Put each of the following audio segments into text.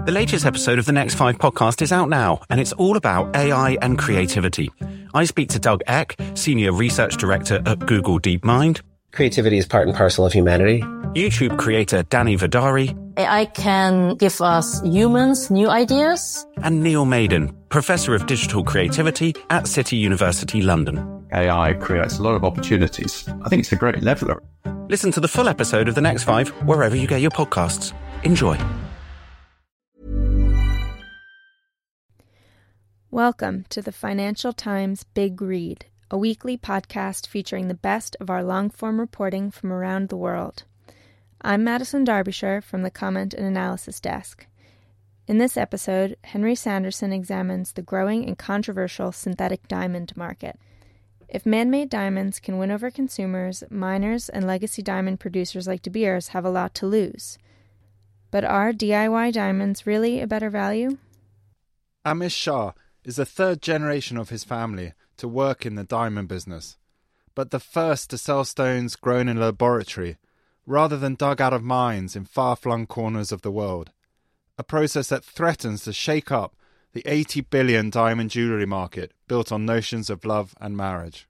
The latest episode of the Next 5 podcast is out now, and it's all about AI and creativity. I speak to Doug Eck, Senior Research Director at Google DeepMind. Creativity is part and parcel of humanity. YouTube creator Danny Vidari. AI can give us humans new ideas. And Neil Maiden, Professor of Digital Creativity at City University London. AI creates a lot of opportunities. I think it's a great leveler. Listen to the full episode of The Next 5 wherever you get your podcasts. Enjoy. Welcome to the Financial Times Big Read, a weekly podcast featuring the best of our long-form reporting from around the world. I'm Madison Derbyshire from the Comment and Analysis Desk. In this episode, Henry Sanderson examines the growing and controversial synthetic diamond market. If man-made diamonds can win over consumers, miners and legacy diamond producers like De Beers have a lot to lose. But are DIY diamonds really a better value? Amish Shah is the third generation of his family to work in the diamond business, but the first to sell stones grown in a laboratory rather than dug out of mines in far-flung corners of the world, a process that threatens to shake up the 80 billion diamond jewellery market built on notions of love and marriage.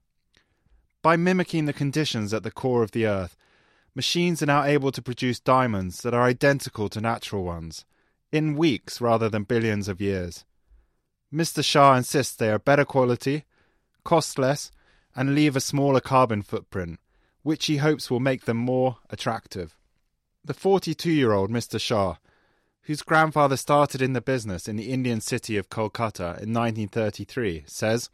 By mimicking the conditions at the core of the earth, machines are now able to produce diamonds that are identical to natural ones, in weeks rather than billions of years. Mr. Shah insists they are better quality, cost less, and leave a smaller carbon footprint, which he hopes will make them more attractive. The 42-year-old Mr. Shah, whose grandfather started in the business in the Indian city of Kolkata in 1933, says,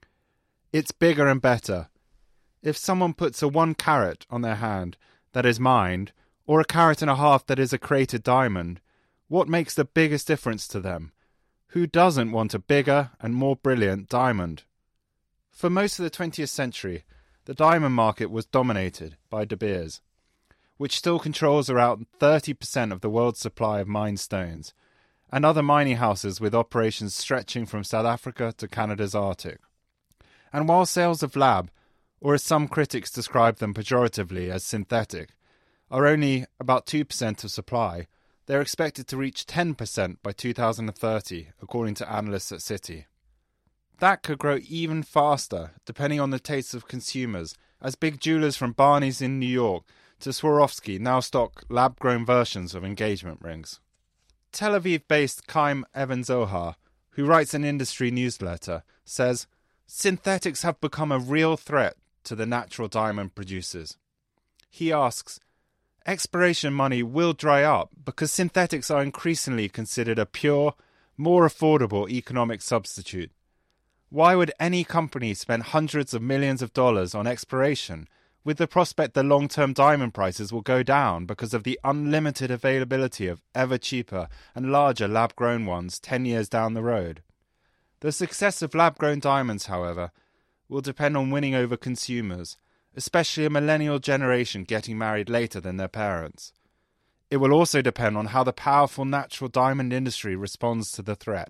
"It's bigger and better. If someone puts a 1 carat on their hand that is mined, or a carat and a half that is a created diamond, what makes the biggest difference to them? Who doesn't want a bigger and more brilliant diamond?" For most of the 20th century, the diamond market was dominated by De Beers, which still controls around 30% of the world's supply of mined stones, and other mining houses with operations stretching from South Africa to Canada's Arctic. And while sales of lab, or as some critics describe them pejoratively as synthetic, are only about 2% of supply, they're expected to reach 10% by 2030, according to analysts at Citi. That could grow even faster, depending on the tastes of consumers, as big jewelers from Barney's in New York to Swarovski now stock lab-grown versions of engagement rings. Tel Aviv-based Chaim Even-Zohar, who writes an industry newsletter, says, "Synthetics have become a real threat to the natural diamond producers." He asks, "Exploration money will dry up because synthetics are increasingly considered a pure, more affordable economic substitute. Why would any company spend hundreds of millions of dollars on exploration with the prospect that long-term diamond prices will go down because of the unlimited availability of ever cheaper and larger lab-grown ones 10 years down the road? The success of lab-grown diamonds, however, will depend on winning over consumers, especially a millennial generation getting married later than their parents. It will also depend on how the powerful natural diamond industry responds to the threat.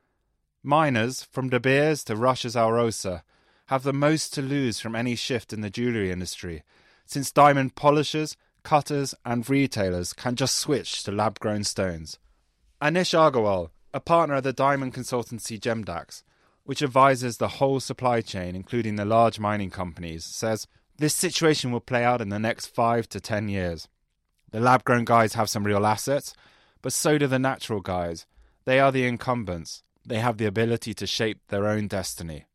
Miners, from De Beers to Russia's Alrosa, have the most to lose from any shift in the jewellery industry, since diamond polishers, cutters and retailers can just switch to lab-grown stones. Anish Agarwal, a partner at the diamond consultancy Gemdax, which advises the whole supply chain, including the large mining companies, says, "This situation will play out in the next 5 to 10 years. The lab-grown guys have some real assets, but so do the natural guys. They are the incumbents. They have the ability to shape their own destiny."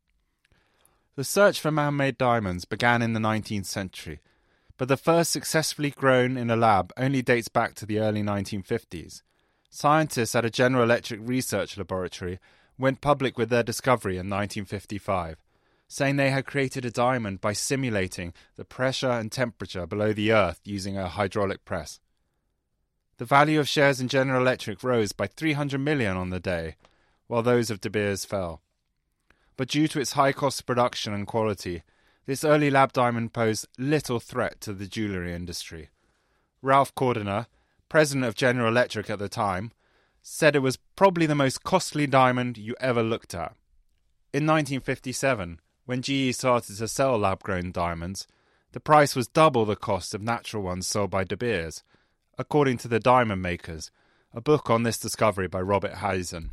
The search for man-made diamonds began in the 19th century, but the first successfully grown in a lab only dates back to the early 1950s. Scientists at a General Electric research laboratory went public with their discovery in 1955, saying they had created a diamond by simulating the pressure and temperature below the Earth using a hydraulic press. The value of shares in General Electric rose by 300 million on the day, while those of De Beers fell. But due to its high cost of production and quality, this early lab diamond posed little threat to the jewellery industry. Ralph Cordiner, president of General Electric at the time, said it was probably the most costly diamond you ever looked at. In 1957, when GE started to sell lab-grown diamonds, the price was double the cost of natural ones sold by De Beers. According to the diamond makers, a book on this discovery by Robert Hazen.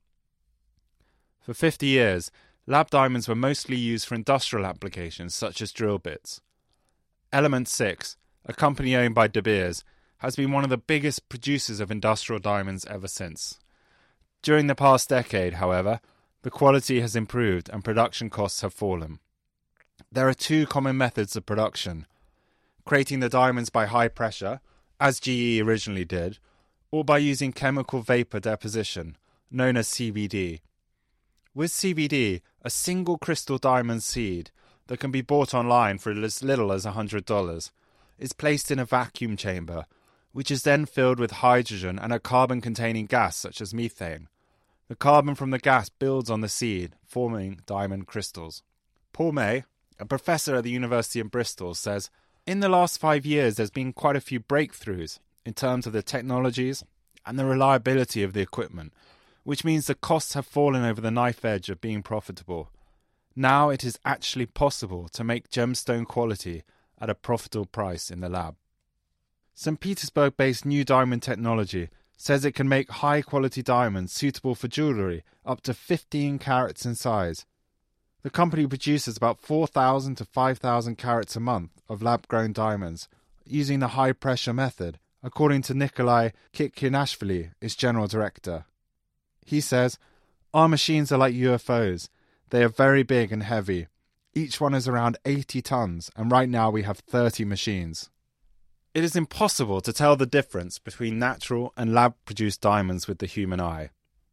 For 50 years, lab diamonds were mostly used for industrial applications such as drill bits. Element 6, a company owned by De Beers, has been one of the biggest producers of industrial diamonds ever since. During the past decade, however, the quality has improved and production costs have fallen. There are two common methods of production: creating the diamonds by high pressure, as GE originally did, or by using chemical vapor deposition, known as CVD. With CVD, a single crystal diamond seed that can be bought online for as little as $100 is placed in a vacuum chamber, which is then filled with hydrogen and a carbon-containing gas such as methane. The carbon from the gas builds on the seed, forming diamond crystals. Paul May, a professor at the University of Bristol, says, "In the last 5 years there's been quite a few breakthroughs in terms of the technologies and the reliability of the equipment, which means the costs have fallen over the knife edge of being profitable. Now it is actually possible to make gemstone quality at a profitable price in the lab." St. Petersburg-based New Diamond Technology says it can make high-quality diamonds suitable for jewellery up to 15 carats in size. The company produces about 4,000 to 5,000 carats a month of lab-grown diamonds using the high-pressure method, according to Nikolai Kitkinashvili, its general director. He says, "Our machines are like UFOs. They are very big and heavy. Each one is around 80 tons, and right now we have 30 machines." It is impossible to tell the difference between natural and lab-produced diamonds with the human eye.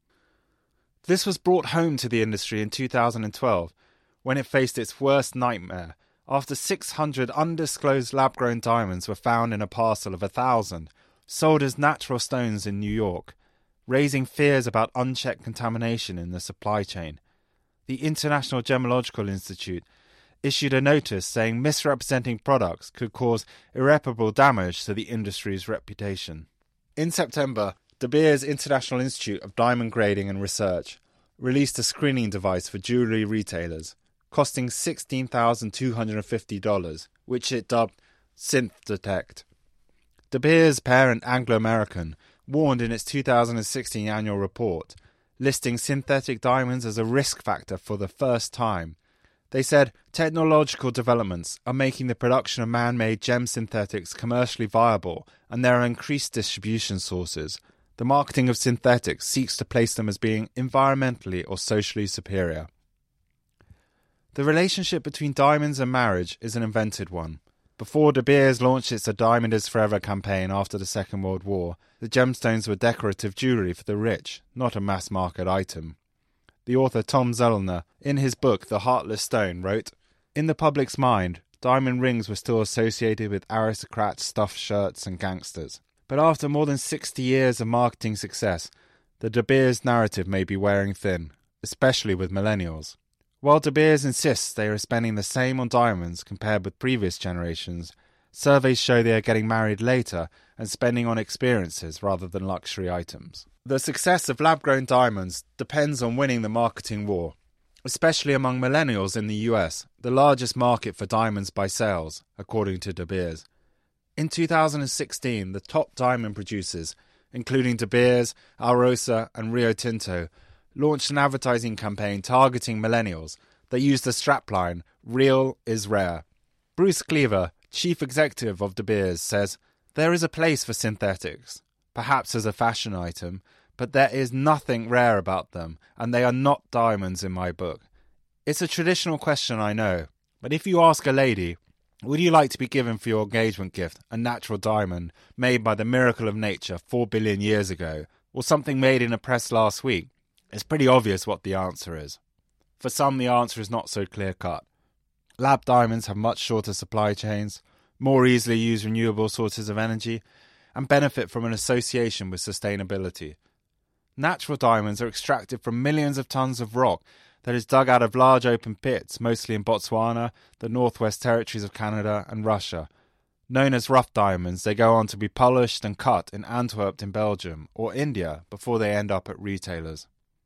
This was brought home to the industry in 2012, when it faced its worst nightmare after 600 undisclosed lab-grown diamonds were found in a parcel of 1,000, sold as natural stones in New York, raising fears about unchecked contamination in the supply chain. The International Gemological Institute issued a notice saying misrepresenting products could cause irreparable damage to the industry's reputation. In September, De Beers International Institute of Diamond Grading and Research released a screening device for jewellery retailers, costing $16,250, which it dubbed SynthDetect. De Beers' parent Anglo American warned in its 2016 annual report, listing synthetic diamonds as a risk factor for the first time. They said technological developments are making the production of man-made gem synthetics commercially viable, and there are increased distribution sources. The marketing of synthetics seeks to place them as being environmentally or socially superior. The relationship between diamonds and marriage is an invented one. Before De Beers launched its A Diamond is Forever campaign after the Second World War, the gemstones were decorative jewellery for the rich, not a mass-market item. The author Tom Zoellner, in his book The Heartless Stone, wrote, "In the public's mind, diamond rings were still associated with aristocrats, stuffed shirts and gangsters. But after more than 60 years of marketing success, the De Beers narrative may be wearing thin, especially with millennials. While De Beers insists they are spending the same on diamonds compared with previous generations, surveys show they are getting married later and spending on experiences rather than luxury items. The success of lab-grown diamonds depends on winning the marketing war, especially among millennials in the US, the largest market for diamonds by sales, according to De Beers. In 2016, the top diamond producers, including De Beers, Alrosa and Rio Tinto, launched an advertising campaign targeting millennials that used the strapline, "Real is rare." Bruce Cleaver, chief executive of De Beers, says, "There is a place for synthetics, perhaps as a fashion item, but there is nothing rare about them, and they are not diamonds in my book. It's a traditional question, I know, but if you ask a lady, would you like to be given for your engagement gift a natural diamond made by the miracle of nature 4 billion years ago, or something made in a press last week, it's pretty obvious what the answer is. For some, the answer is not so clear-cut. Lab diamonds have much shorter supply chains, more easily use renewable sources of energy, and benefit from an association with sustainability. Natural diamonds are extracted from millions of tons of rock that is dug out of large open pits, mostly in Botswana, the Northwest Territories of Canada, and Russia. Known as rough diamonds, they go on to be polished and cut in Antwerp in Belgium or India before they end up at retailers.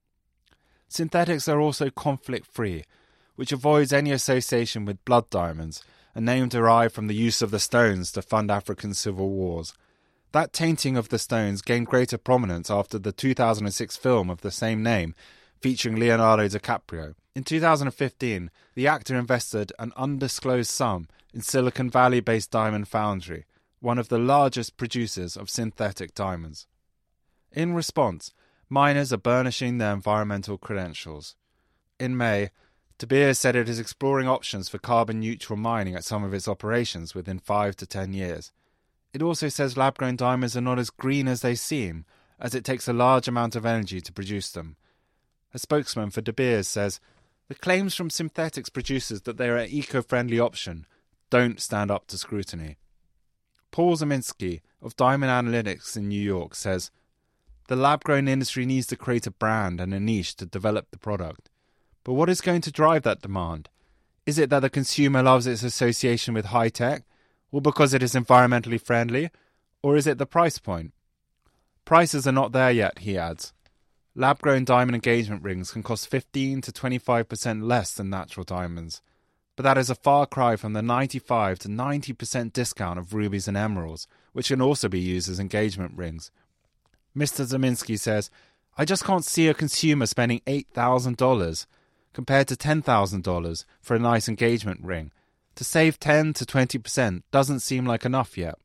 Synthetics are also conflict-free, which avoids any association with blood diamonds, a name derived from the use of the stones to fund African civil wars. That tainting of the stones gained greater prominence after the 2006 film of the same name, featuring Leonardo DiCaprio. In 2015, the actor invested an undisclosed sum in Silicon Valley-based Diamond Foundry, one of the largest producers of synthetic diamonds. In response, miners are burnishing their environmental credentials. In May, De Beers said it is exploring options for carbon-neutral mining at some of its operations within 5 to 10 years. It also says lab-grown diamonds are not as green as they seem, as it takes a large amount of energy to produce them. A spokesman for De Beers says, "The claims from synthetics producers that they are an eco-friendly option don't stand up to scrutiny." Paul Zaminsky of Diamond Analytics in New York says, "The lab-grown industry needs to create a brand and a niche to develop the product. But what is going to drive that demand? Is it that the consumer loves its association with high-tech, or because it is environmentally friendly, or is it the price point? Prices are not there yet," he adds. Lab-grown diamond engagement rings can cost 15 to 25% less than natural diamonds, but that is a far cry from the 95 to 90% discount of rubies and emeralds, which can also be used as engagement rings. Mr. Zaminsky says, "I just can't see a consumer spending $8,000 compared to $10,000 for a nice engagement ring. To save 10 to 20% doesn't seem like enough yet."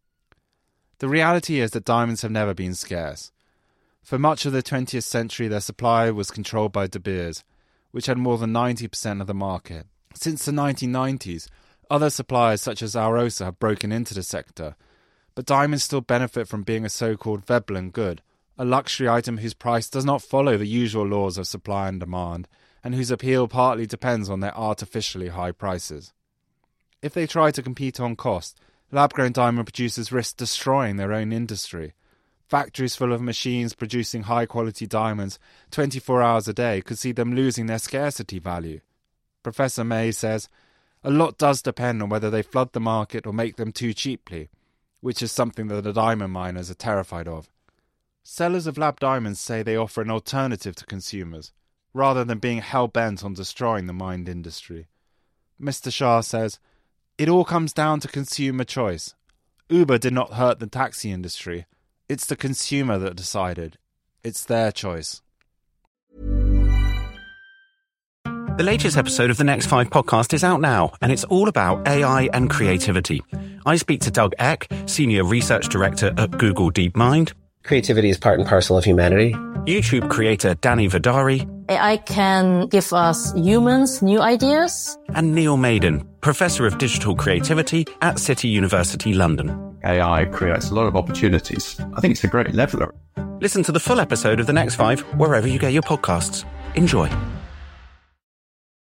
The reality is that diamonds have never been scarce. For much of the 20th century, their supply was controlled by De Beers, which had more than 90% of the market. Since the 1990s, other suppliers such as Alrosa have broken into the sector, but diamonds still benefit from being a so-called Veblen good, a luxury item whose price does not follow the usual laws of supply and demand, and whose appeal partly depends on their artificially high prices. If they try to compete on cost, lab-grown diamond producers risk destroying their own industry. Factories full of machines producing high-quality diamonds 24 hours a day could see them losing their scarcity value. Professor May says, "A lot does depend on whether they flood the market or make them too cheaply, which is something that the diamond miners are terrified of." Sellers of lab diamonds say they offer an alternative to consumers, rather than being hell-bent on destroying the mined industry. Mr. Shah says, "It all comes down to consumer choice. Uber did not hurt the taxi industry. It's the consumer that decided. It's their choice." The latest episode of the Next 5 podcast is out now, and it's all about AI and creativity. I speak to Doug Eck, Senior Research Director at Google DeepMind. Creativity is part and parcel of humanity. YouTube creator Danny Vidari. AI can give us humans new ideas. And Neil Maiden, Professor of Digital Creativity at City University London. AI creates a lot of opportunities. I think it's a great leveler. Listen to the full episode of The Next 5 wherever you get your podcasts. Enjoy.